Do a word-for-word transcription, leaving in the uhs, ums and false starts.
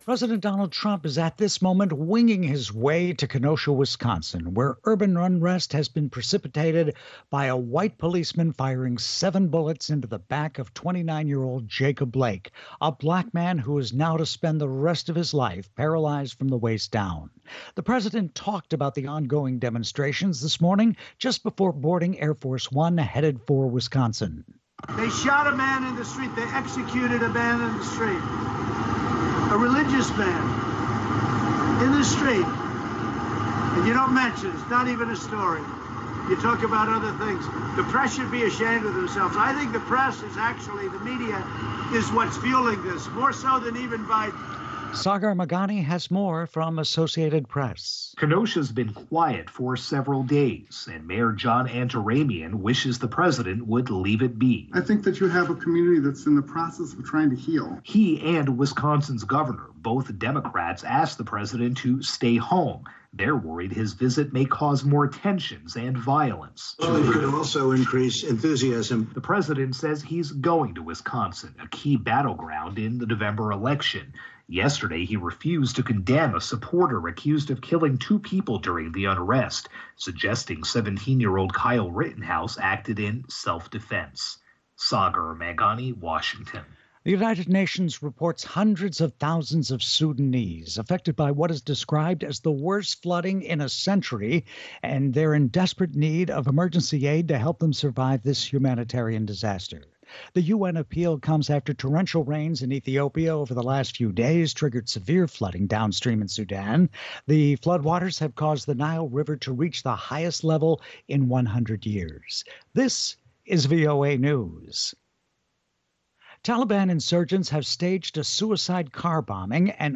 President Donald Trump is at this moment winging his way to Kenosha, Wisconsin, where urban unrest has been precipitated by a white policeman firing seven bullets into the back of twenty-nine-year-old Jacob Blake, a black man who is now to spend the rest of his life paralyzed from the waist down. The president talked about the ongoing demonstrations this morning just before boarding Air Force One headed for Wisconsin. They shot a man in the street. They executed a man in the street. A religious man in the street. And you don't mention, it's not even a story. You talk about other things. The press should be ashamed of themselves. I think the press is actually, the media is what's fueling this, more so than even Biden. Sagar Meghani has more from Associated Press. Kenosha's been quiet for several days, and Mayor John Antaramian wishes the president would leave it be. I think that you have a community that's in the process of trying to heal. He and Wisconsin's governor, both Democrats, asked the president to stay home. They're worried his visit may cause more tensions and violence. Well, it could also increase enthusiasm. The president says he's going to Wisconsin, a key battleground in the November election. Yesterday, he refused to condemn a supporter accused of killing two people during the unrest, suggesting seventeen-year-old Kyle Rittenhouse acted in self-defense. Sagar Meghani, Washington. The United Nations reports hundreds of thousands of Sudanese affected by what is described as the worst flooding in a century, and they're in desperate need of emergency aid to help them survive this humanitarian disaster. The U N appeal comes after torrential rains in Ethiopia over the last few days triggered severe flooding downstream in Sudan. The floodwaters have caused the Nile River to reach the highest level in one hundred years. This is V O A News. Taliban insurgents have staged a suicide car bombing and